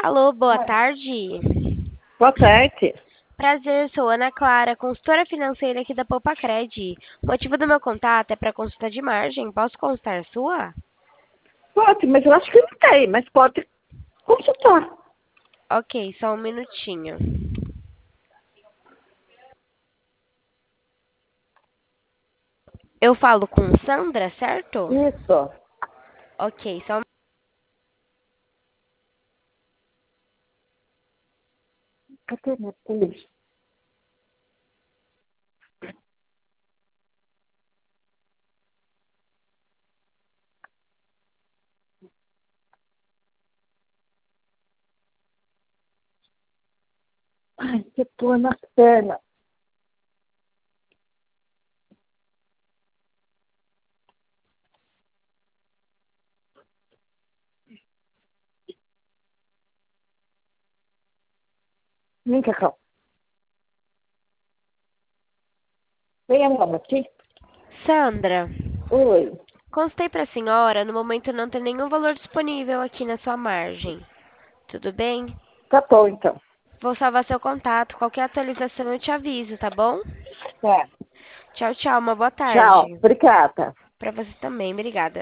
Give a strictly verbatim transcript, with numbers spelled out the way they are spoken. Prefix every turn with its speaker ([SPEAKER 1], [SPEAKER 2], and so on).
[SPEAKER 1] Alô, boa tarde.
[SPEAKER 2] Boa tarde.
[SPEAKER 1] Prazer, sou Ana Clara, consultora financeira aqui da Poupa-Cred. O motivo do meu contato é para consulta de margem. Posso consultar a sua?
[SPEAKER 2] Pode, mas eu acho que não tem, mas pode consultar.
[SPEAKER 1] Ok, só um minutinho. Eu falo com Sandra, certo?
[SPEAKER 2] Isso.
[SPEAKER 1] Ok, só um...
[SPEAKER 2] Cadê minha polícia? Ai, que dor nas pernas. Vem cá, cá. Vem agora aqui.
[SPEAKER 1] Sandra,
[SPEAKER 2] Oi.
[SPEAKER 1] consultei para a senhora, no momento não tem nenhum valor disponível aqui na sua margem. Tudo bem?
[SPEAKER 2] Tá bom, então.
[SPEAKER 1] Vou salvar seu contato. Qualquer atualização eu te aviso, tá bom?
[SPEAKER 2] Tá.
[SPEAKER 1] Tchau, tchau. Uma boa
[SPEAKER 2] Tchau.
[SPEAKER 1] tarde.
[SPEAKER 2] Obrigada.
[SPEAKER 1] Para você também. Obrigada.